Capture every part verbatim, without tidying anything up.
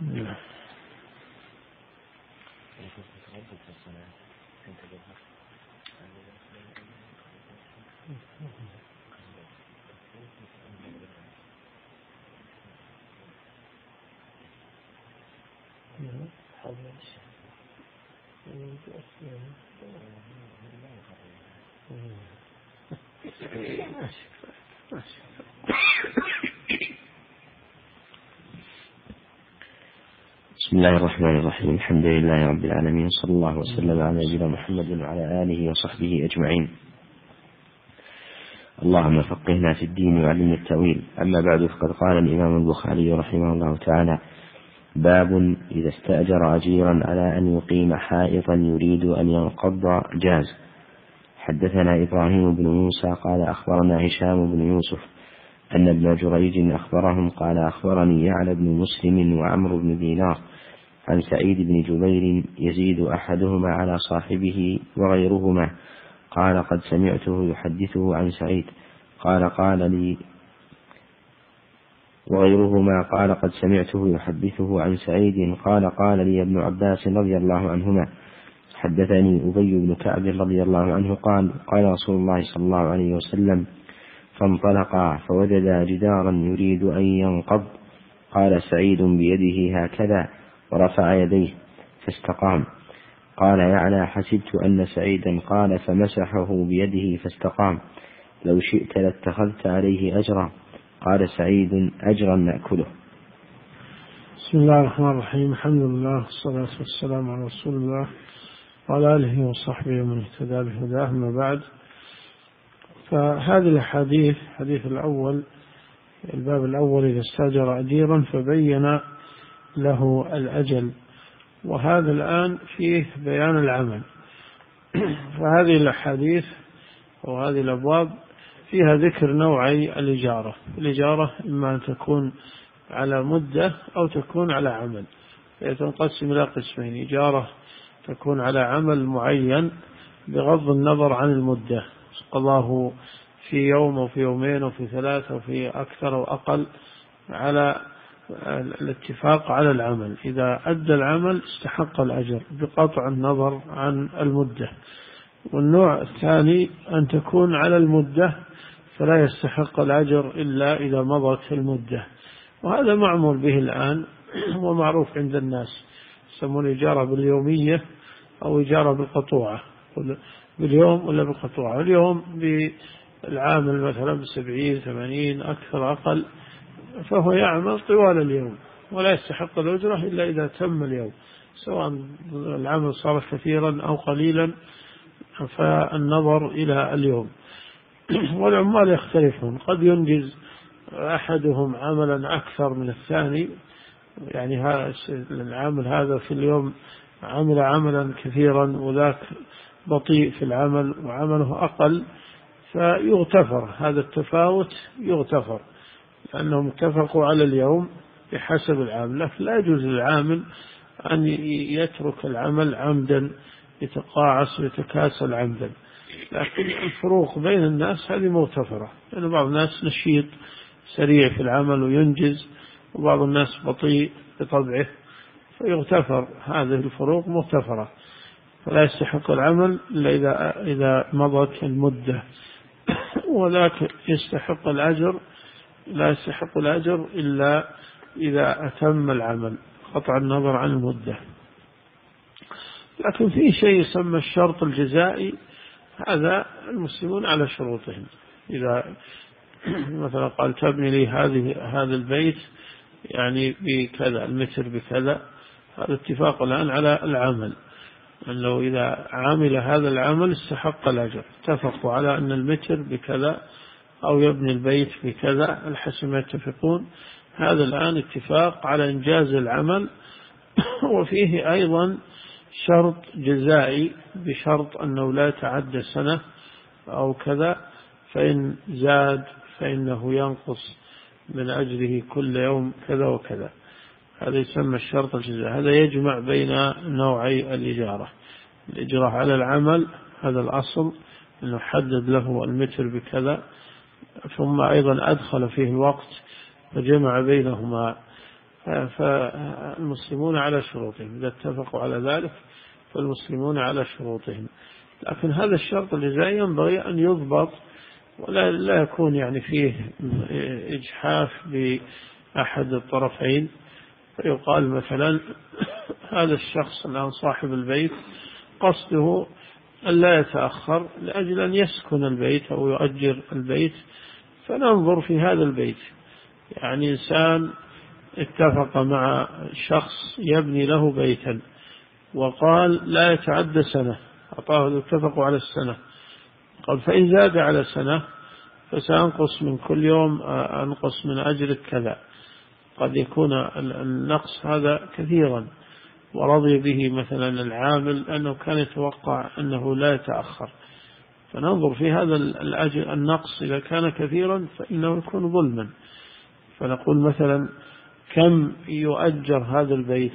بسم الله الرحمن الرحيم. الحمد لله رب العالمين، صلى الله وسلم على نبينا محمد وعلى آله وصحبه أجمعين. اللهم فقهنا في الدين وعلمنا التأويل. أما بعد، فقد قال الإمام البخاري رحمه الله تعالى: باب إذا استأجر أجيرا على أن يقيم حائطا يريد أن ينقض جاز. حدثنا إبراهيم بن موسى قال أخبرنا هشام بن يوسف أن ابن جريج أخبرهم قال أخبرني يعلى بن مسلم وعمرو بن دينار عن سعيد بن جبير يزيد أحدهما على صاحبه وغيرهما قال قد سمعته يحدثه عن سعيد قال قال لي وغيرهما قال قد سمعته يحدثه عن سعيد قال قال لي ابن عباس رضي الله عنهما: حدثني أبي بن كعب رضي الله عنه قال قال رسول الله صلى الله عليه وسلم: فانطلقا فوجدا جدارا يريد أن ينقض. قال سعيد بيده هكذا ورفع يديه فاستقام. قال يعلى: حسبت أن سعيدا قال فمسحه بيده فاستقام، لو شئت لاتخذت عليه أجرا. قال سعيد: أجرا نأكله. بسم الله الرحمن الرحيم. الحمد لله والصلاة والسلام على رسول الله وعلى آله وصحبه ومن اهتدى بهداه. أما بعد، فهذه الحديث حديث الأول الباب الأول إذا استأجر أجيرا فبين له الأجل، وهذا الآن فيه بيان العمل. فهذه الحديث وهذه الأبواب فيها ذكر نوعي الإجارة. الإجارة إما أن تكون على مدة أو تكون على عمل، تنقسم إلى قسمين: إجارة تكون على عمل معين بغض النظر عن المدة، قضاه في يوم أو في يومين أو في ثلاثة أو في أكثر أو أقل، على الاتفاق على العمل. إذا أدى العمل استحق الأجر بقطع النظر عن المدة. والنوع الثاني أن تكون على المدة فلا يستحق الأجر إلا إذا مضت المدة، وهذا معمول به الآن ومعروف عند الناس، يسمون إجارة باليومية أو إجارة بالقطوعة، باليوم ولا بالقطوعة. اليوم بالعامل مثلا بسبعين ثمانين أكثر أقل، فهو يعمل طوال اليوم ولا يستحق الأجرة إلا إذا تم اليوم، سواء العمل صار كثيرا أو قليلا، فالنظر إلى اليوم. والعمال يختلفون، قد ينجز أحدهم عملا أكثر من الثاني، يعني العامل هذا في اليوم عمل عملا كثيرا وذاك بطيء في العمل وعمله أقل، فيغتفر هذا التفاوت، يغتفر لأنهم اتفقوا على اليوم بحسب العامل. لكن لا يجوز للعامل أن يترك العمل عمدا، يتقاعس ويتكاسل عمدا. لكن الفروق بين الناس هذه مغتفرة، لأن يعني بعض الناس نشيط سريع في العمل وينجز، وبعض الناس بطيء بطبعه، فيغتفر هذه الفروق مغتفرة، فلا يستحق العمل إلا إذا, إذا مضت المدة. وذاك يستحق الأجر، لا يستحق الأجر إلا إذا أتم العمل قطع النظر عن المدة. لكن في شيء يسمى الشرط الجزائي، هذا المسلمون على شروطهم. إذا مثلا قال تبني لي هذه هذا البيت يعني بكذا، المتر بكذا، هذا اتفاق الآن على العمل، أنه إذا عمل هذا العمل استحق الأجر. اتفقوا على أن المتر بكذا أو يبني البيت بكذا الحسب ما يتفقون. هذا الآن اتفاق على إنجاز العمل. وفيه أيضا شرط جزائي بشرط أنه لا يتعدى سنة أو كذا، فإن زاد فإنه ينقص من أجره كل يوم كذا وكذا. هذا يسمى الشرط الجزائي. هذا يجمع بين نوعي الإجارة: الإجارة على العمل، هذا الأصل أنه حدد له المتر بكذا، ثم أيضا أدخل فيه الوقت فجمع بينهما فالمسلمون على شروطهم، إذا اتفقوا على ذلك فالمسلمون على شروطهم. لكن هذا الشرط الجزائي ينبغي أن يضبط، ولا لا يكون يعني فيه إجحاف بأحد الطرفين، فيقال مثلا هذا الشخص الآن صاحب البيت قصده أن لا يتأخر لأجل أن يسكن البيت أو يؤجر البيت، فننظر في هذا البيت. يعني إنسان اتفق مع شخص يبني له بيتا وقال لا يتعدى سنة، أعطاه اتفقوا على السنة، قال فإن زاد على سنة فسأنقص من كل يوم أنقص من أجرك كذا. قد يكون النقص هذا كثيرا ورضي به مثلا العامل أنه كان يتوقع أنه لا يتأخر، فننظر في هذا الأجر النقص إذا كان كثيرا فإنه يكون ظلما، فنقول مثلا كم يؤجر هذا البيت،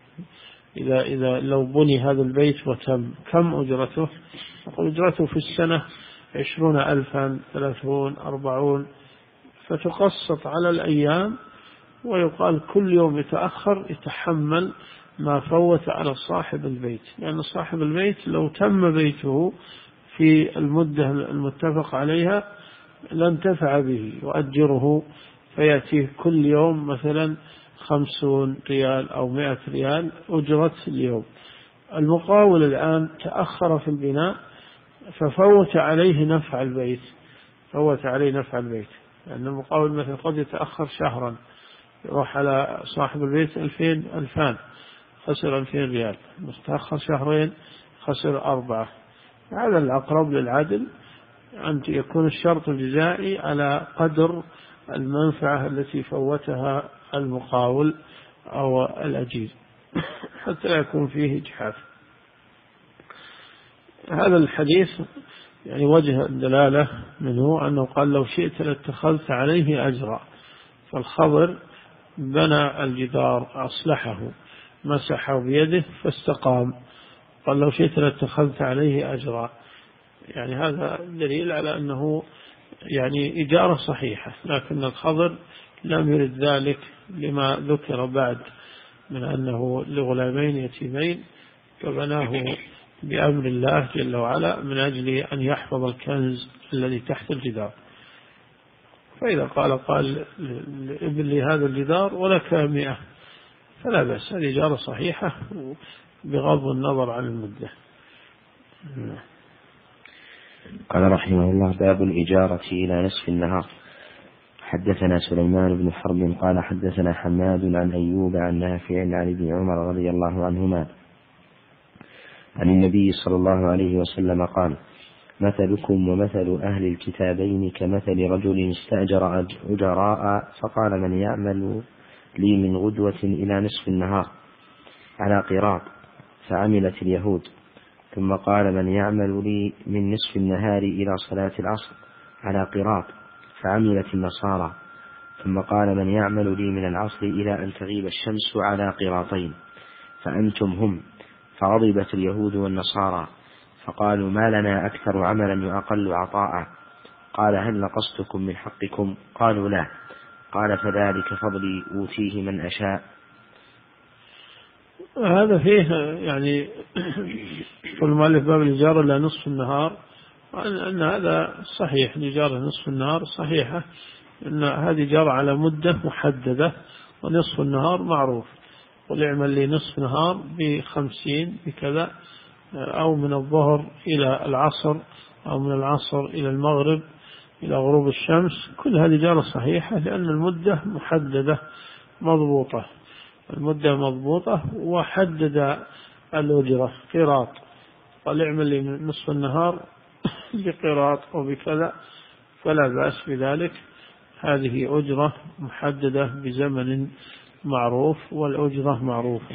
إذا إذا لو بني هذا البيت وتم كم أجرته؟ نقول أجرته في السنة عشرون ألفا، ثلاثون، أربعون، فتقسط على الأيام، ويقال كل يوم يتأخر يتحمل ما فوت على صاحب البيت، لأن يعني صاحب البيت لو تم بيته في المدة المتفق عليها لانتفع به، يؤجره فيأتيه كل يوم مثلا خمسون ريال أو مائة ريال أجرة اليوم. المقاول الآن تأخر في البناء ففوت عليه نفع البيت، فوت عليه نفع البيت، لأن المقاول مثلا قد يتأخر شهرا، يروح على صاحب البيت ألفين ألفان، خسر ألفين ريال، مستأخر شهرين خسر أربعة. هذا الأقرب للعدل أن يكون الشرط الجزائي على قدر المنفعة التي فوتها المقاول أو الأجير حتى يكون فيه إجحاف. هذا الحديث يعني وجه الدلالة منه أنه قال لو شئت لاتخذت عليه أجرا، فالخضر بنى الجدار أصلحه مسحه بيده فاستقام، قال لو شئت لاتخذت عليه أجرا، يعني هذا دليل على أنه يعني إجارة صحيحة، لكن الخضر لم يرد ذلك لما ذكر بعد من أنه لغلامين يتيمين فبناه بأمر الله جل وعلا من أجل أن يحفظ الكنز الذي تحت الجدار. فإذا قال قال ابن لي هذا الجدار ولك مئة فلا بأس، هذه إجارة صحيحة بغض النظر عن المدة. قال رحمه الله باب الإجارة إلى نصف النهار. حدثنا سليمان بن حرب قال حدثنا حماد عن أيوب عن نافع عن ابن عمر رضي الله عنهما عن النبي صلى الله عليه وسلم قال مثلكم ومثل أهل الكتابين كمثل رجل استأجر أجراء فقال من يعمل لي من غدوة إلى نصف النهار على قراط فعملت اليهود، ثم قال من يعمل لي من نصف النهار إلى صلاة العصر على قراط فعملت النصارى، ثم قال من يعمل لي من العصر إلى أن تغيب الشمس على قراطين فأنتم هم، فغضبت اليهود والنصارى فقالوا ما لنا أكثر عملا وأقل عطاء، قال هل نقصتكم من حقكم؟ قالوا لا، قال فذلك فضلي أوتيه من أشاء. هذا فيه يعني كل مؤلف باب الإجارة إلى نصف النهار، أن هذا صحيح، الإجارة نصف النهار صحيحة، أن هذه إجارة على مدة محددة، ونصف النهار معروف، وليعمل لي نصف نهار بخمسين بكذا، أو من الظهر إلى العصر أو من العصر إلى المغرب إلى غروب الشمس، كل هذه إجارة صحيحة لأن المدة محددة مضبوطة، المدة مضبوطة وحدد الأجرة قراط، قال اعمل لي نصف النهار بقراط أو بكذا فلا بأس بذلك، هذه أجرة محددة بزمن معروف والأجرة معروفة.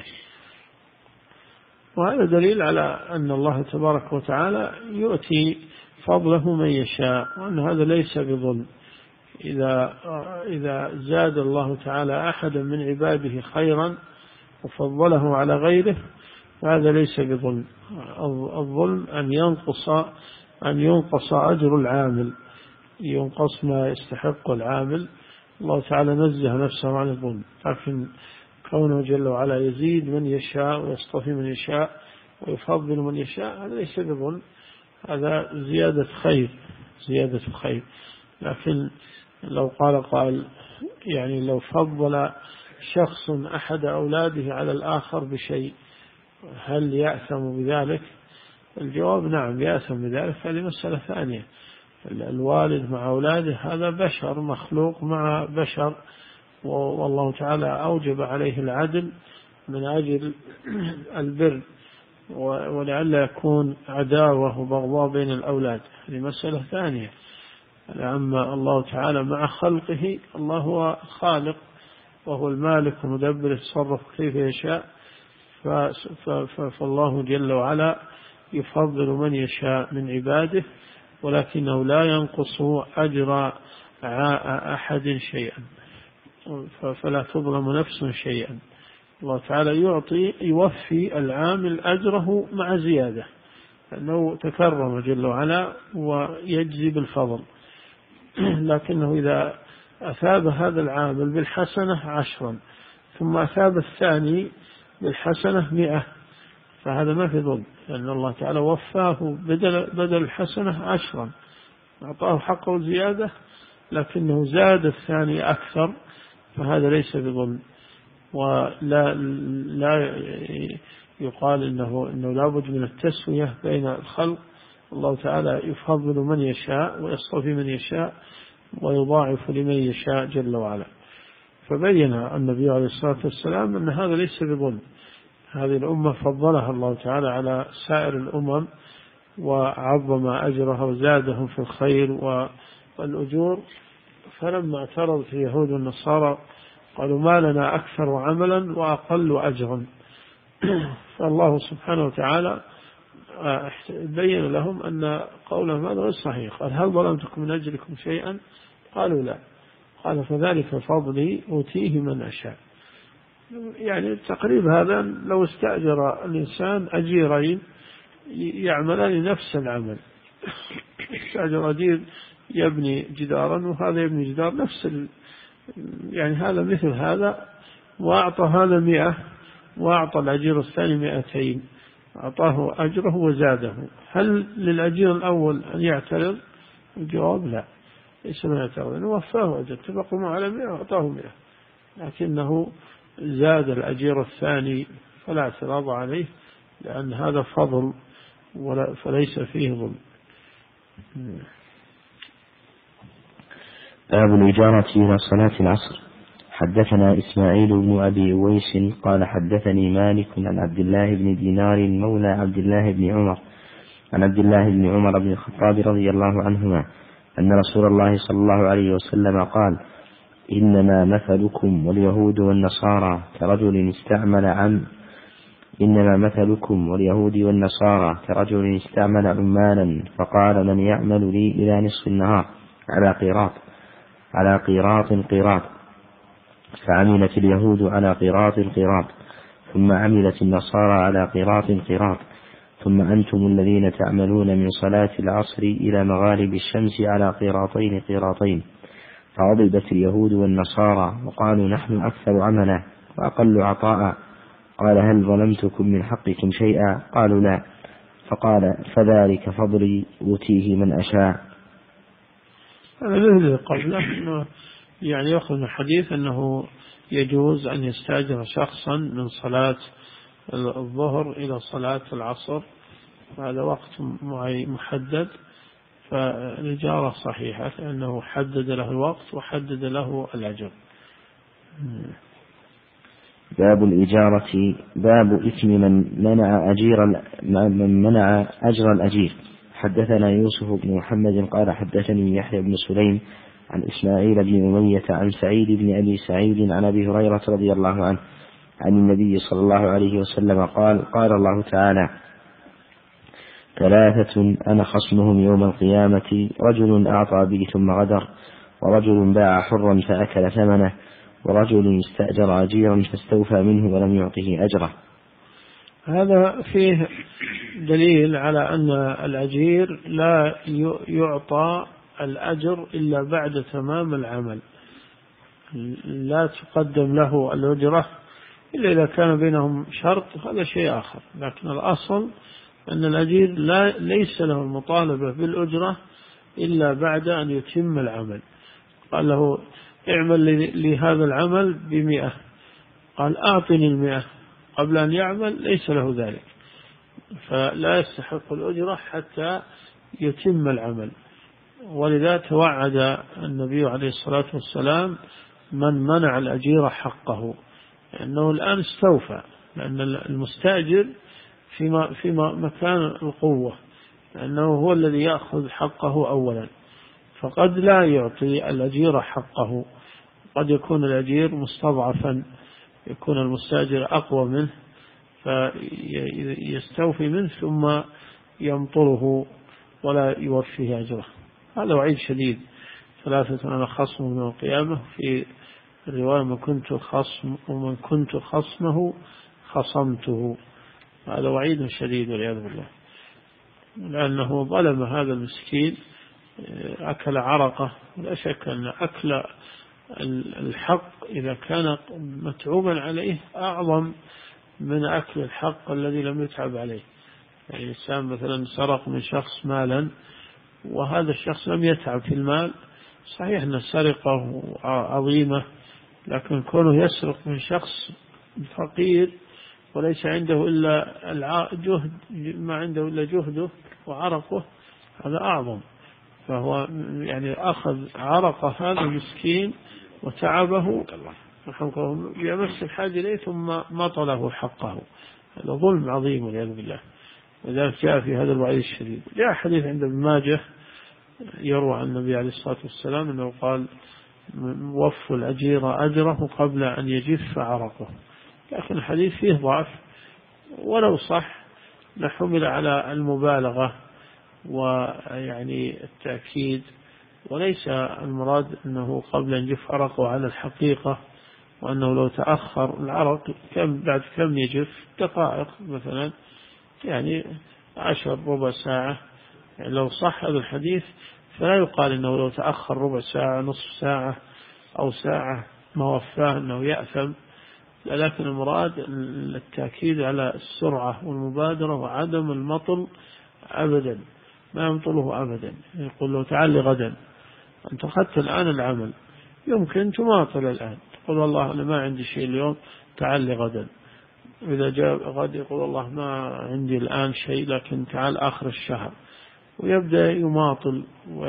وهذا دليل على أن الله تبارك وتعالى يؤتي فضله من يشاء، وأن هذا ليس بظلم. إذا إذا زاد الله تعالى أحدا من عباده خيرا وفضله على غيره فهذا ليس بظلم. الظلم أن ينقص أن ينقص أجر العامل، ينقص ما يستحق العامل الله تعالى نزه نفسه عن الظلم، لكن كونه جل وعلا يزيد من يشاء ويصطفي من يشاء ويفضل من يشاء، هذا ليس بظلم، هذا زيادة خير، زيادة خير. لكن لو قال قال يعني لو فضل شخص أحد أولاده على الآخر بشيء هل يأثم بذلك؟ الجواب نعم يأثم بذلك، هذه مسألة ثانية. الوالد مع أولاده هذا بشر مخلوق مع بشر، والله تعالى أوجب عليه العدل من أجل البر، ولعل يكون عداوة وبغضاء بين الأولاد، هذه مسألة ثانية. أما الله تعالى مع خلقه، الله هو خالق وهو المالك ومدبر يتصرف كيف يشاء، فالله جل وعلا يفضل من يشاء من عباده، ولكنه لا ينقص أجر أحد شيئا، فلا تظلم نفس شيئا. الله تعالى يعطي يوفي العامل أجره مع زيادة، لأنه تكرم جل وعلا ويجزي بالفضل. لكنه إذا أثاب هذا العامل بالحسنة عشرا ثم أثاب الثاني بالحسنة مئة، فهذا ما في ظلم، لأن الله تعالى وفاه بدل, بدل الحسنة عشرا، أعطاه حقه زيادة، لكنه زاد الثاني أكثر، فهذا ليس بظلم. ولا لا يقال إنه, إنه لابد من التسوية بين الخلق. الله تعالى يفضل من يشاء ويصطفي من يشاء ويضاعف لمن يشاء جل وعلا. فبين النبي عليه الصلاة والسلام أن هذا ليس بظلم، هذه الأمة فضلها الله تعالى على سائر الأمم وعظم أجرها وزادهم في الخير والأجور. فلما اعترضت اليهود والنصارى قالوا ما لنا أكثر عملا وأقل أجرا، فالله سبحانه وتعالى بين لهم أن قولهم هذا غير صحيح. قال هل ظلمتكم من أجلكم شيئا؟ قالوا لا. قال فذلك فضلي أوتيه من أشاء. يعني تقريب هذا لو استأجر الإنسان أجيرين يعملان نفس العمل، استأجر أجير يبني جدارا وهذا يبني جدار نفس ال... يعني هذا مثل هذا، وأعطى هذا مئة وأعطى الأجير الثاني مئتين، أعطاه أجره وزاده، هل للأجير الأول أن يعترض؟ الجواب لا، ليس من يعترض، إنه وفاه أجر، اتفقوا معه على مئة وأعطاه مئة، لكنه زاد الأجير الثاني فلا اعتراض عليه، لأن هذا فضل فليس فيه ظلم. باب الإجارة إلى صلاة العصر. حدثنا إسماعيل بن أبي أويس قال حدثني مالك عن عبد الله بن دينار مولى عبد الله بن عمر عن عبد الله بن عمر بن الخطاب رضي الله عنهما أن رسول الله صلى الله عليه وسلم قال إنما مثلكم واليهود والنصارى كرجل استعمل عم إنما مثلكم واليهود والنصارى كرجل استعمل عمالا فقال من يعمل لي إلى نصف النهار على قيراط على قيراط قيراط فعملت اليهود على قيراط قيراط ثم عملت النصارى على قيراط قيراط ثم أنتم الذين تعملون من صلاة العصر إلى مغارب الشمس على قيراطين قيراطين. فغضبت اليهود والنصارى وقالوا نحن أكثر عملا وأقل عطاء. قال هل ظلمتكم من حقكم شيئا؟ قالوا لا. فقال فذلك فضلي أوتيه من أشاء. هذا مثل قبله، يعني يأخذ من الحديث أنه يجوز أن يستأجر شخصا من صلاة الظهر إلى صلاة العصر، هذا وقت محدد، فالإجارة صحيحة لأنه حدد له الوقت وحدد له الأجر. باب الإجارة. باب إثم من منع أجير من منع أجر الأجير. حدثنا يوسف بن محمد قال حدثني يحيى بن سليم عن إسماعيل بن أمية عن سعيد بن أبي سعيد عن أبي هريرة رضي الله عنه عن النبي صلى الله عليه وسلم قال قال الله تعالى ثلاثة أنا خصمهم يوم القيامة رجل أعطى بي ثم غدر ورجل باع حرا فأكل ثمنه ورجل استأجر أجيرا فاستوفى منه ولم يعطه أجره. هذا فيه دليل على أن الأجير لا يعطى الأجر إلا بعد تمام العمل، لا تقدم له الأجرة إلا إذا كان بينهم شرط، هذا شيء آخر. لكن الأصل أن الأجير لا ليس له المطالبة بالأجرة إلا بعد أن يتم العمل. قال له اعمل لهذا العمل بمئة، قال أعطني المئة قبل أن يعمل، ليس له ذلك، فلا يستحق الأجرة حتى يتم العمل. ولذا توعد النبي عليه الصلاة والسلام من منع الأجير حقه، لأنه الآن استوفى، لأن المستأجر في في مكان القوة، لأنه هو الذي يأخذ حقه أولا، فقد لا يعطي الأجير حقه، قد يكون الأجير مستضعفا، يكون المستأجر أقوى منه فيستوفي منه ثم يمطره ولا يوفيه أجره. هذا وعيد شديد. ثلاثة أنا خصم من القيامة، في الرواية من كنت خصم ومن كنت خصمه خصمته. هذا وعيد شديد والعياذ بالله، لأنه ظلم هذا المسكين، أكل عرقه. لا شك أن أكل الحق إذا كان متعوبا عليه أعظم من أكل الحق الذي لم يتعب عليه. يعني الإنسان مثلا سرق من شخص مالا وهذا الشخص لم يتعب في المال، صحيح أن السرقة عظيمة، لكن كونه يسرق من شخص فقير وليس عنده إلا جهد، ما عنده إلا جهده وعرقه، هذا أعظم. فهو يعني أخذ عرق هذا المسكين وتعبه بأمس الحاجة إليه ثم مطله حقه. هذا ظلم عظيم والعياذ بالله. وذلك جاء في هذا الوعيد الشديد. جاء حديث عند ابن ماجه يروى عن النبي عليه الصلاة والسلام أنه قال وفوا الأجير أجره قبل أن يجف عرقه، لكن الحديث فيه ضعف، ولو صح لحمل على المبالغة ويعني التأكيد، وليس المراد أنه قبل أن يجف عرقه على الحقيقة، وأنه لو تأخر العرق كم بعد كم يجف، دقائق مثلا، يعني عشر ربع ساعة. يعني لو صح هذا الحديث فلا يقال أنه لو تأخر ربع ساعة نصف ساعة أو ساعة ما وفاه أنه يأثم، لكن المراد التأكيد على السرعة والمبادرة وعدم المطل أبدا، ما يمطله أبدا. يقول له تعال غدا، أنت أخذت الآن العمل، يمكن تماطل الآن، تقول والله أنا ما عندي شيء اليوم، تعال غدا. إذا جاء غد يقول والله ما عندي الآن شيء، لكن تعال آخر الشهر، ويبدأ يماطل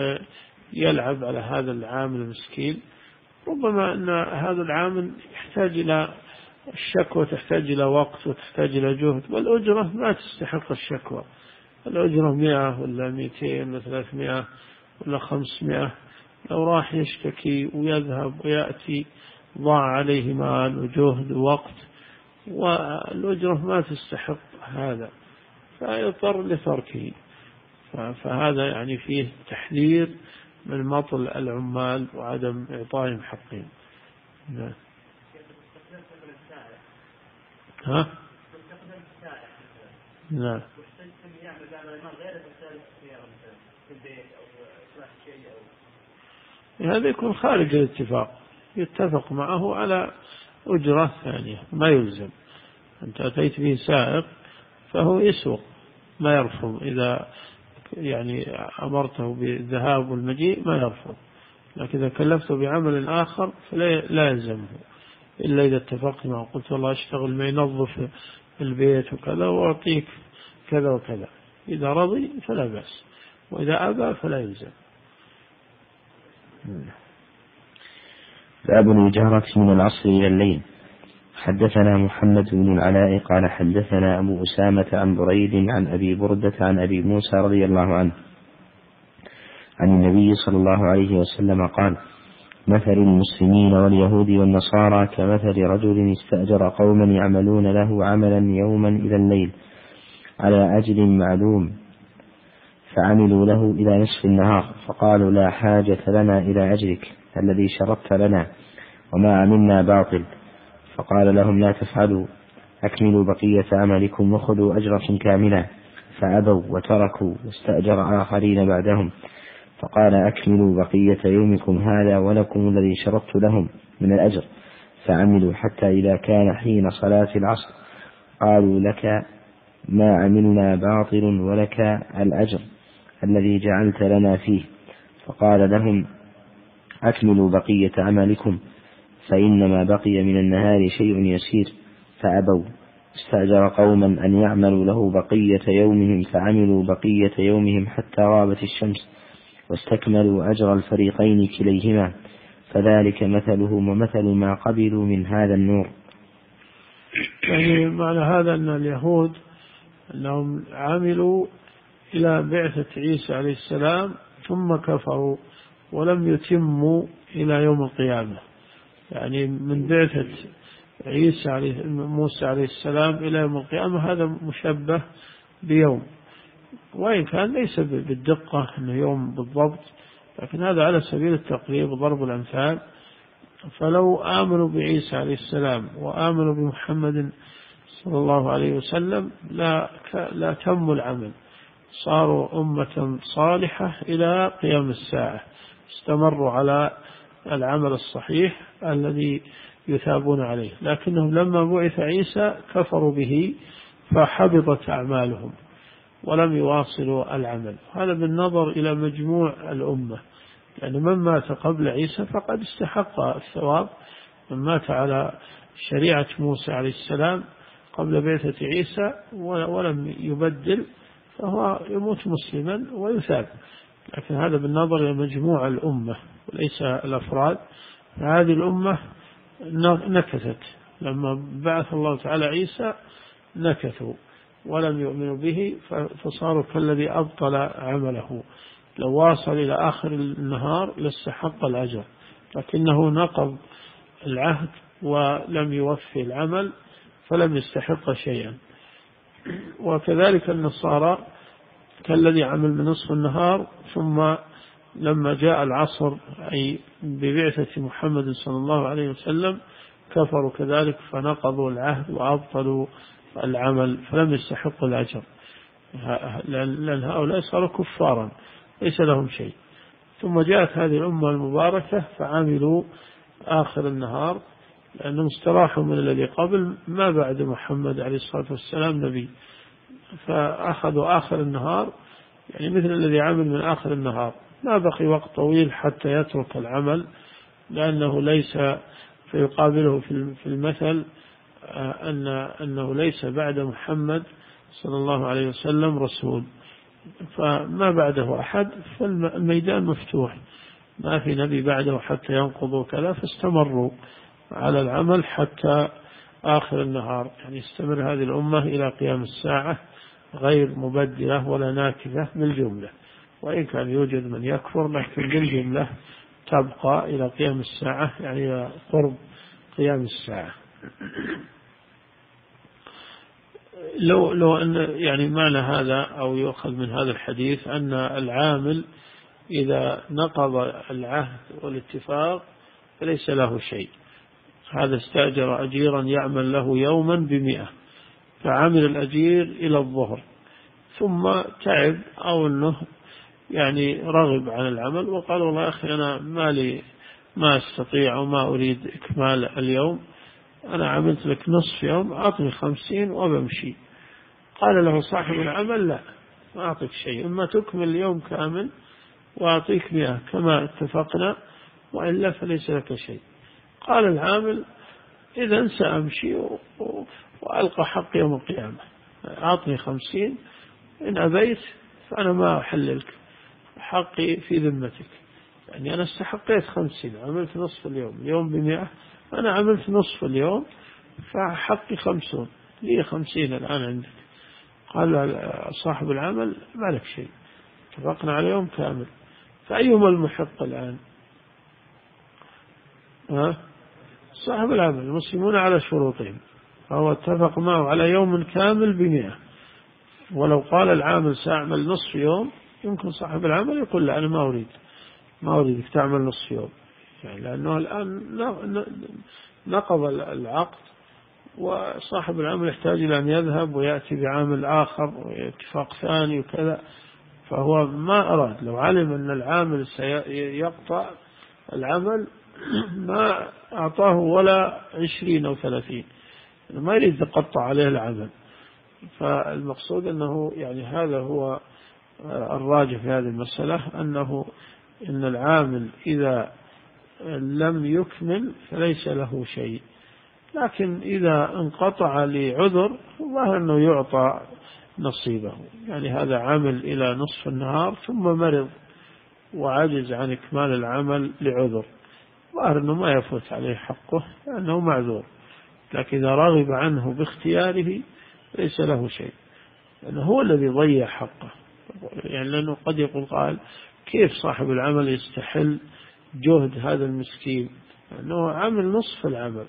ويلعب على هذا العامل المسكين. ربما أن هذا العامل يحتاج إلى الشكوى، تحتاج إلى وقت وتحتاج إلى جهد، والأجرة ما تستحق الشكوى. الأجرة مئة ولا مئتين ولا ثلاثمائة ولا خمسمائة، لو راح يشتكي ويذهب ويأتي ضاع عليه مال وجهد ووقت، والأجرة ما تستحق هذا، فيضطر لتركه. فهذا يعني فيه تحذير من مطل العمال وعدم إعطائهم حقهم. نعم. ها؟ نعم. هذا يكون خارج الاتفاق، يتفق معه على أجرة ثانية، ما يلزم. أنت أتيت به سائق فهو يسوق، ما يرفض، إذا يعني أمرته بالذهاب والمجيء ما يرفض، لكن إذا كلفته بعمل آخر فلا يلزمه إلا إذا اتفقت معه، قلت والله اشتغل ما ينظف البيت وكذا وأعطيك كذا وكذا، إذا رضي فلا بأس، وإذا أبى فلا يلزم. باب الإجارة من العصر إلى الليل. حدثنا محمد بن العلاء قال حدثنا أبو أسامة عن بريد عن أبي بردة عن أبي موسى رضي الله عنه عن النبي صلى الله عليه وسلم قال مثل المسلمين واليهود والنصارى كمثل رجل استأجر قوما يعملون له عملا يوما إلى الليل على أجل معلوم، فعملوا له إلى نصف النهار، فقالوا لا حاجة لنا إلى أجرك الذي شرطت لنا وما عملنا باطل، فقال لهم لا تفعلوا، أكملوا بقية عملكم وخذوا أجركم كاملة، فأبوا وتركوا واستأجر آخرين بعدهم، فقال أكملوا بقية يومكم هذا ولكم الذي شرطت لهم من الأجر. فعملوا حتى إذا كان حين صلاة العصر قالوا لك ما عملنا باطل ولك الأجر الذي جعلت لنا فيه. فقال لهم أكملوا بقية عملكم فإنما بقي من النهار شيء يسير. فأبوا. استأجر قوما أن يعملوا له بقية يومهم فعملوا بقية يومهم حتى غابت الشمس واستكملوا أجر الفريقين كليهما. فذلك مثلهم ومثل ما قبلوا من هذا النور. يعني معنى هذا أن اليهود أنهم عملوا إلى بعثة عيسى عليه السلام ثم كفروا ولم يتموا إلى يوم القيامة. يعني من بعثة عيسى عليه موسى عليه السلام إلى يوم القيامة هذا مشبه بيوم، وإن كان ليس بالدقة أنه يوم بالضبط، لكن هذا على سبيل التقريب وضرب الأمثال. فلو آمنوا بعيسى عليه السلام وآمنوا بمحمد صلى الله عليه وسلم لا لا تموا العمل، صاروا أمة صالحة إلى قيام الساعة، استمروا على العمل الصحيح الذي يثابون عليه. لكنهم لما بعث عيسى كفروا به فحبطت أعمالهم ولم يواصلوا العمل. هذا بالنظر إلى مجموع الأمة، يعني من مات قبل عيسى فقد استحق الثواب، من مات على شريعة موسى عليه السلام قبل بعثة عيسى ولم يبدل فهو يموت مسلما ويثاب. لكن هذا بالنظر إلى مجموع الأمة وليس الأفراد. هذه الأمة نكثت لما بعث الله تعالى عيسى، نكثوا ولم يؤمنوا به فصاروا كالذي أبطل عمله. لو واصل إلى آخر النهار لاستحق الأجر، لكنه نقض العهد ولم يوفي العمل فلم يستحق شيئا. وكذلك النصارى كالذي عمل من نصف النهار ثم لما جاء العصر أي ببعثة محمد صلى الله عليه وسلم كفروا كذلك فنقضوا العهد وأبطلوا العمل فلم يستحقوا الأجر، لأن هؤلاء صاروا كفارا ليس لهم شيء. ثم جاءت هذه الأمة المباركة فعملوا آخر النهار لأنهم استراحوا من الذي قبل ما بعد محمد عليه الصلاة والسلام نبي، فأخذوا آخر النهار يعني مثل الذي عمل من آخر النهار، ما بقي وقت طويل حتى يترك العمل، لأنه ليس فيقابله في المثل أن أنه ليس بعد محمد صلى الله عليه وسلم رسول، فما بعده أحد فالميدان مفتوح، ما في نبي بعده حتى ينقضوا كذا، فاستمروا على العمل حتى آخر النهار. يعني استمر هذه الأمة إلى قيام الساعة غير مبدلة ولا ناكثة بالجملة، وإن كان يوجد من يكفر لكن بالجملة تبقى إلى قيام الساعة، يعني قرب قيام الساعة. لو لو أن يعني معنى هذا أو يؤخذ من هذا الحديث أن العامل إذا نقض العهد والاتفاق فليس له شيء. هذا استأجر أجيرا يعمل له يوما بمئة، فعمل الأجير إلى الظهر ثم تعب أو أنه يعني رغب عن العمل وقال والله يا أخي أنا ما لي ما أستطيع وما أريد إكمال اليوم، أنا عملت لك نصف يوم أعطني خمسين وبمشي. قال له صاحب العمل لا، ما أعطيك شيء، إما تكمل اليوم كامل وأعطيك مئة كما اتفقنا وإلا فليس لك شيء. قال العامل إذا سأمشي وألقى حق يوم القيامة، أعطني خمسين، إن أبيت فأنا ما أحللك، حقي في ذمتك، يعني أنا استحقيت خمسين عملت نصف اليوم، اليوم بمئة أنا عملت نصف اليوم فحقي خمسون، لي خمسين الآن عندك. قال صاحب العمل ما لك شيء، اتفقنا على يوم كامل، فأيهما المحق الآن؟ ها؟ صاحب العمل. المسلمون على شروطهم، فهو اتفق معه على يوم كامل بمئة، ولو قال العامل سأعمل نصف يوم يمكن صاحب العمل يقول لا أنا ما أريد ما أريدك تعمل نصف يوم، يعني لأنه الآن نقض العقد وصاحب العمل يحتاج إلى أن يذهب ويأتي بعامل آخر واتفاق ثاني وكذا، فهو ما أراد، لو علم أن العامل سيقطع العمل ما أعطاه ولا عشرين أو ثلاثين، ما يريد يقطع عليه العمل. فالمقصود أنه يعني هذا هو الراجح في هذه المسألة، أنه إن العامل إذا لم يكمل فليس له شيء، لكن إذا انقطع لعذر الله أنه يعطى نصيبه. يعني هذا عمل إلى نصف النهار ثم مرض وعجز عن إكمال العمل لعذر، ظاهر أنه ما يفوت عليه حقه لأنه معذور، لكن إذا رغب عنه باختياره ليس له شيء، لأنه هو الذي ضيع حقه. يعني لأنه قد يقول قال كيف صاحب العمل يستحل جهد هذا المسكين، لأنه عمل نصف العمل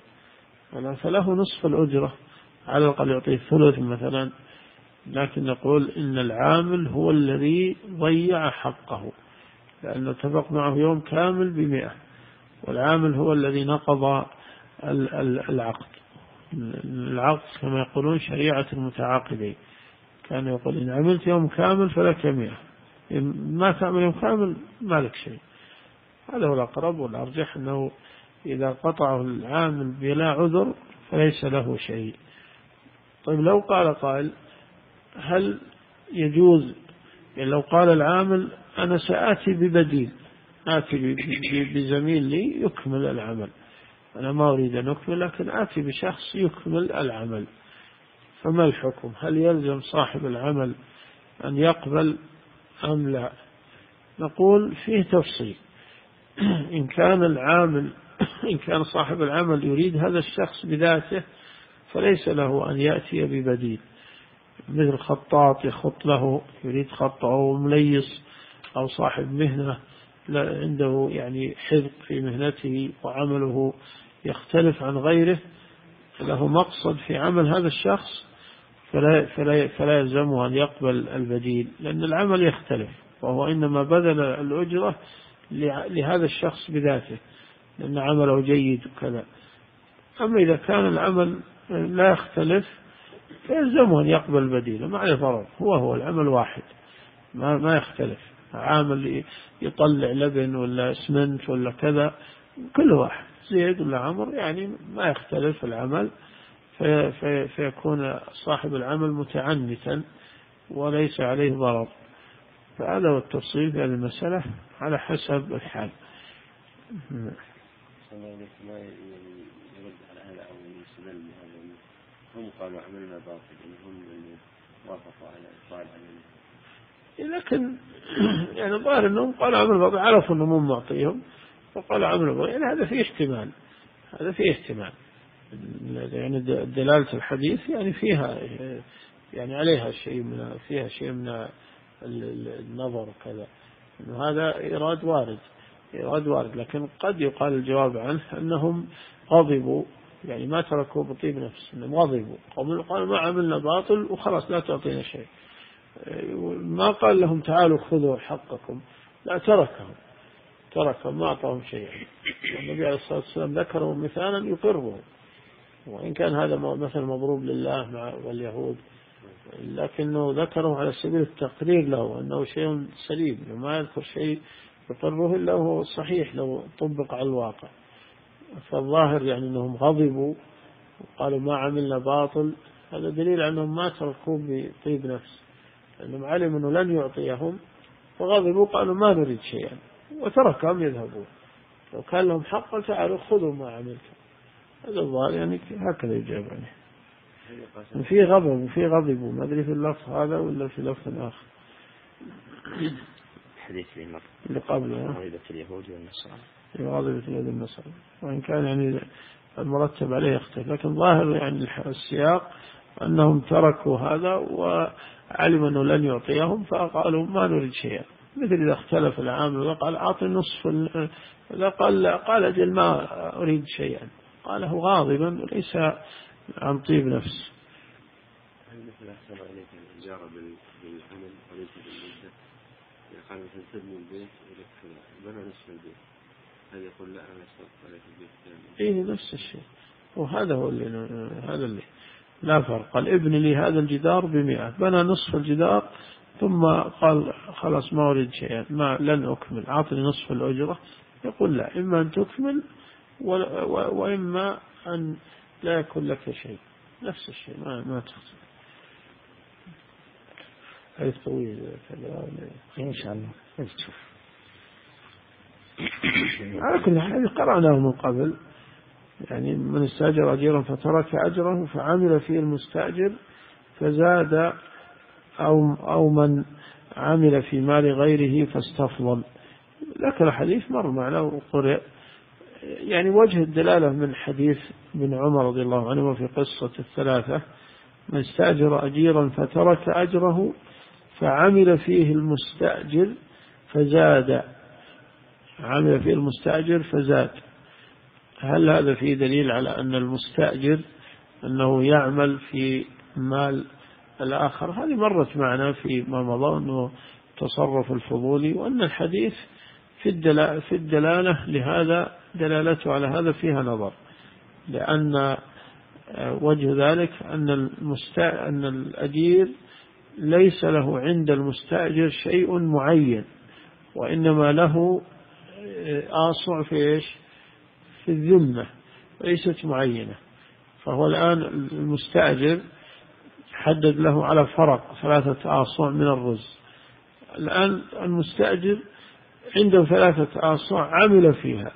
فله نصف الأجرة، على الأقل يعطيه ثلث مثلا، لكن نقول إن العامل هو الذي ضيع حقه، لأنه اتفق معه يوم كامل بمئة، والعامل هو الذي نقض العقد. العقد كما يقولون شريعة المتعاقدين، كان يقول إن عملت يوم كامل فلك مئة، إن ما تعمل يوم كامل ما لك شيء. هذا هو الأقرب والأرجح، أنه إذا قطعه العامل بلا عذر فليس له شيء. طيب لو قال قائل هل يجوز، يعني لو قال العامل أنا سآتي ببديل، آتي بزميل لي يكمل العمل، أنا ما أريد أن أكمل لكن آتي بشخص يكمل العمل، فما الحكم؟ هل يلزم صاحب العمل أن يقبل أم لا؟ نقول فيه تفصيل. إن كان العامل إن كان صاحب العمل يريد هذا الشخص بذاته فليس له أن يأتي ببديل، مثل خطاط يخط له، يريد خط، أو مليس، أو صاحب مهنة عنده يعني حذق في مهنته وعمله يختلف عن غيره، له مقصد في عمل هذا الشخص، فلا, فلا, فلا يلزمه أن يقبل البديل، لأن العمل يختلف، وهو إنما بذل الأجرة لهذا الشخص بذاته لأن عمله جيد وكذا. أما إذا كان العمل لا يختلف فيلزمه أن يقبل بديله، ما عليه ضرر، هو هو العمل واحد ما, ما يختلف، عامل يطلع لبن ولا اسمنت ولا كذا كل واحد، زيد ولا عمر، يعني ما يختلف العمل، في في فيكون صاحب العمل متعنتا وليس عليه ضرر. فهذا هو التفصيل في هذه المسألة على حسب الحال. هم قالوا عملنا باطل، هم اللي وافقوا على إبطال عملنا، لكن يعني ظاهر أنهم قالوا عمل باطل، عرفوا أنهم مو معطيهم فقالوا عمل باطل، يعني هذا فيه احتمال، هذا فيه احتمال، يعني دلالة الحديث يعني فيها يعني عليها شيء من فيها شيء من النظر وكذا، إنه هذا إيراد وارد، إيراد وارد، لكن قد يقال الجواب عنه أنهم غضبوا، يعني ما تركوا بطيب نفس، إنهم غضبوا، قالوا ما عملنا باطل وخلاص لا تعطينا شيء، ما قال لهم تعالوا خذوا حقكم، لا تركهم تركهم ما أعطاهم شيئا. النبي عليه الصلاة والسلام ذكروا مثالا يقره، وإن كان هذا مثل مضروب لله مع واليهود، لكنه ذكره على سبيل التقرير له أنه شيء سليم، وما يذكر شيء يقره إلا هو صحيح لو طبق على الواقع. فالظاهر يعني أنهم غضبوا وقالوا ما عملنا باطل، هذا دليل أنهم ما تركوه بطيب نفس، لأنهم علموا أنه لن يعطيهم فغضبوا قالوا ما نريد شيئا وتركهم يذهبون. لو كان لهم حق تعالوا خذوا ما عملتم، هذا الظاهر يعني هكذا يجاب عنه. في غضب وفي غضب، ما أدري في اللفظ هذا ولا في لفظ آخر. حديث اللي قبله غضبة اليهود والنصارى، غضبة اليهود والنصارى، وإن كان يعني المرتب عليه يختلف، لكن ظاهر يعني السياق أنهم تركوا هذا وعلموا أنه لن يعطيهم فقالوا ما نريد شيئا، مثل إذا اختلف العامل وقال أعطي نصف، إذا قال قال أجل ما أريد شيئا قاله غاضبا وليس عن طيب نفس. هل مثل أحسن عليك الإجارة بالعمل وليس بالمدة؟ يعني قال مثل تبني البيت ولك بنى نصف البيت، هل يقول لا أنا أشترط عليك البيت كامل؟ إيه نفس الشيء، وهذا هو اللي هذا اللي لا فرق. قال ابن لي هذا الجدار بمئة، بنى نصف الجدار ثم قال خلاص ما أريد شيئا، ما لن أكمل، أعطني نصف الأجرة، يقول لا، إما أن تكمل وإما أن لا يكون لك شيء، نفس الشيء ما ما تخسر. حديث طويل إن شاء الله نشوف. على كل حال قرأناه من قبل، يعني من استأجر أجيرا فترك أجره فعمل فيه المستأجر فزاد، أو أو من عمل في مال غيره فاستفضل. لكن الحديث مر معنا وقرأ، يعني وجه الدلالة من حديث ابن عمر رضي الله عنه في قصة الثلاثة: من استأجر أجيرا فترك أجره فعمل فيه المستأجر فزاد، عمل فيه المستأجر فزاد. هل هذا فيه دليل على أن المستأجر أنه يعمل في مال الآخر؟ هذه مرت معنا في ما مضى أنه تصرف الفضولي، وأن الحديث في الدلالة, في الدلالة لهذا دلالته على هذا فيها نظر، لأن وجه ذلك أن المستأ أن الأجير ليس له عند المستأجر شيء معين، وإنما له آصع في إيش؟ في الذمة ليست معينة. فهو الآن المستأجر حدد له على فرق ثلاثة آصع من الرز، الآن المستأجر عنده ثلاثة آصع عمل فيها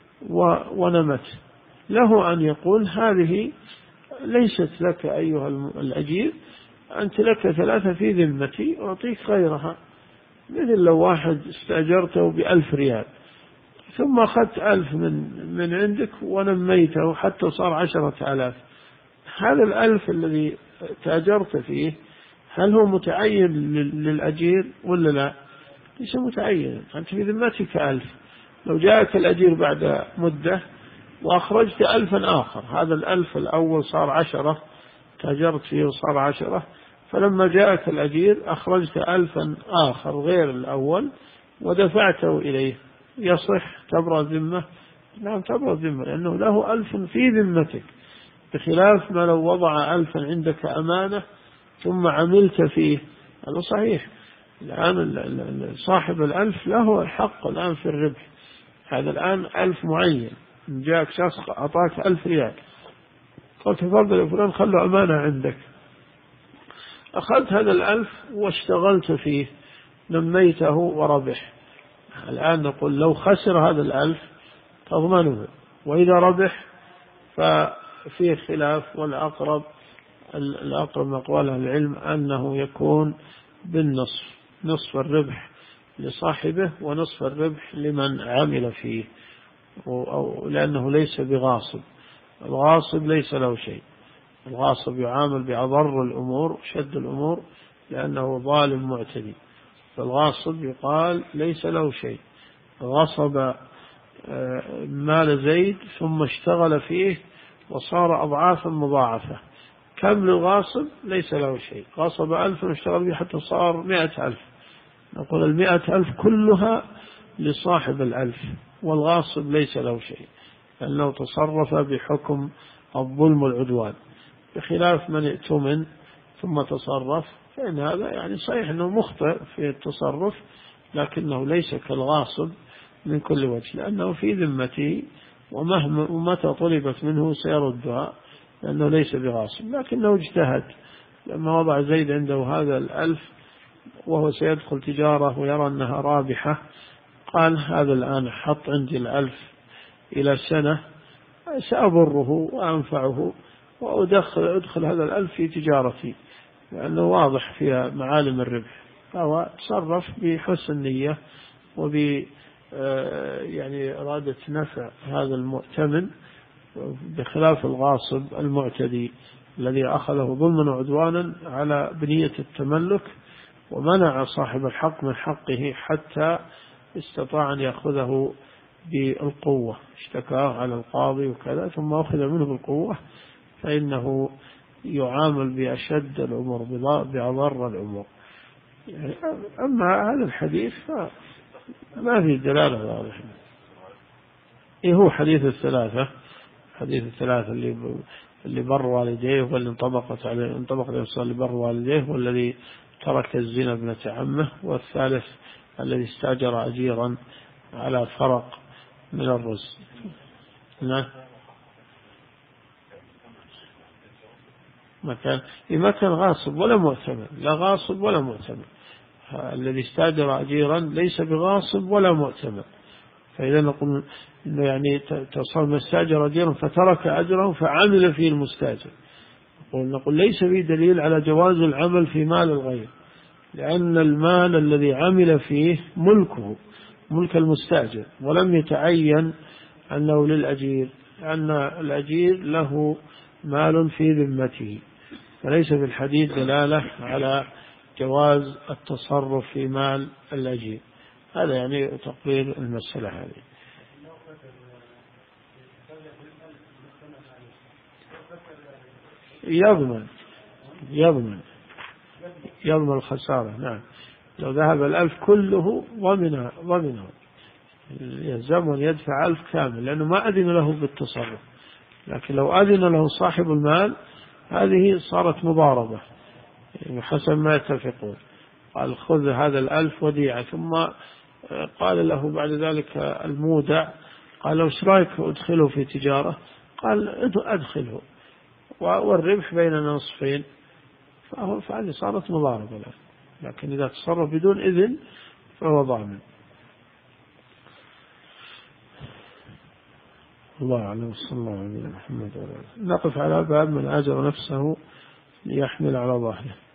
ونمت، له أن يقول هذه ليست لك أيها الأجير، أنت لك ثلاثة في ذمتي أعطيك غيرها. مثل لو واحد استأجرته بألف ريال ثم أخذت ألف من, من عندك ونميته حتى صار عشرة آلاف، هذا الألف الذي تأجرت فيه هل هو متعين للأجير ولا لا؟ ليس متعين، أنت في ذمتك ألف، لو جاءك الأجير بعد مدة وأخرجت ألفا آخر، هذا الألف الأول صار عشرة تأجرت فيه وصار عشرة، فلما جاءك الأجير أخرجت ألفا آخر غير الأول ودفعته إليه، يصح تبرأ ذمة؟ نعم تبرأ ذمة، لأنه له ألف في ذمتك، بخلاف ما لو وضع ألفا عندك أمانة ثم عملت فيه، هذا صحيح. الآن صاحب الألف له الحق الآن في الربح، هذا الآن ألف معين، جاءك شخص أعطاك ألف ريال قلت تفضل يا فلان خلوا أمانة عندك، أخذت هذا الألف واشتغلت فيه نميته وربح، الآن نقول لو خسر هذا الألف تضمنه، وإذا ربح ففيه خلاف، والأقرب الأقرب من أقوال العلم أنه يكون بالنصف، نصف الربح لصاحبه ونصف الربح لمن عمل فيه، لأنه ليس بغاصب، الغاصب ليس له شيء، الغاصب يعامل بعضر الأمور شد الأمور لأنه ظالم معتدي، فالغاصب يقال ليس له شيء، غصب مال زيد ثم اشتغل فيه وصار أضعافا مضاعفة، كم للغاصب؟ ليس له شيء، غصب ألف واشتغل به حتى صار مئة ألف، نقول المئة ألف كلها لصاحب الألف، والغاصب ليس له شيء لأنه تصرف بحكم الظلم والعدوان، بخلاف من ائتمن ثم تصرف، فإن هذا يعني صحيح أنه مخطئ في التصرف لكنه ليس كالغاصب من كل وجه، لأنه في ذمته ومهما ومتى طلبت منه سيردها لأنه ليس بغاصب، لكنه اجتهد لما وضع زيد عنده هذا الألف وهو سيدخل تجارة ويرى أنها رابحة، قال هذا الآن حط عندي الألف إلى سنة سأضره وأنفعه وأدخل أدخل هذا الألف في تجارتي لأنه واضح فيها معالم الربح، فهو تصرف بحسن نية وب يعني إرادة نفع هذا المؤتمن، بخلاف الغاصب المعتدي الذي أخذه ظلما وعدوانا على بنية التملك ومنع صاحب الحق من حقه حتى استطاع أن يأخذه بالقوة، اشتكاه على القاضي وكذا ثم أخذ منه بالقوة، فإنه يعامل بأشد الأمور بأضر الأمور. يعني أما هذا الحديث ما في دلالة واضحة، إيه هو حديث الثلاثة، حديث الثلاثة اللي اللي بر والديه واللي انطبقت عليه انطبق عليه اللي بر والديه والذي ترك الزنا ابنة عمه، والثالث الذي استأجر أجيرا على فرق من الرز. نعم. مكان ما كان غاصب ولا مؤتمن، لا غاصب ولا مؤتمن. الذي استأجر أجيرا ليس بغاصب ولا مؤتمن. فإذا نقول إنه يعني تصل من استأجر أجيرا فترك أجره فعمل فيه المستأجر، نقول, نقول ليس فيه دليل على جواز العمل في مال الغير، لأن المال الذي عمل فيه ملكه، ملك المستأجر، ولم يتعين أنه للأجير، لأن الأجير له مال في ذمته، فليس في الحديث دلالة على جواز التصرف في مال الأجير. هذا يعني تقرير المسألة هذه. يضمن يضمن يضمن الخسارة. نعم، لو ذهب الألف كله ضمنه ضمنه يلزم أن يدفع ألف كامل، لأنه ما أذن له بالتصرف. لكن لو أذن له صاحب المال هذه صارت مضاربة حسب ما يتفقون. قال خذ هذا الألف وديعة، ثم قال له بعد ذلك المودع، قال له ايش رايك أدخله في تجارة؟ قال أدخله والربح بيننا نصفين، فهذه صارت مضاربة له. لكن إذا تصرف بدون إذن فهو ضامن. الله أعلم، صلى الله عليه وسلم. نقف على باب من أجر نفسه ليحمل على ظهره.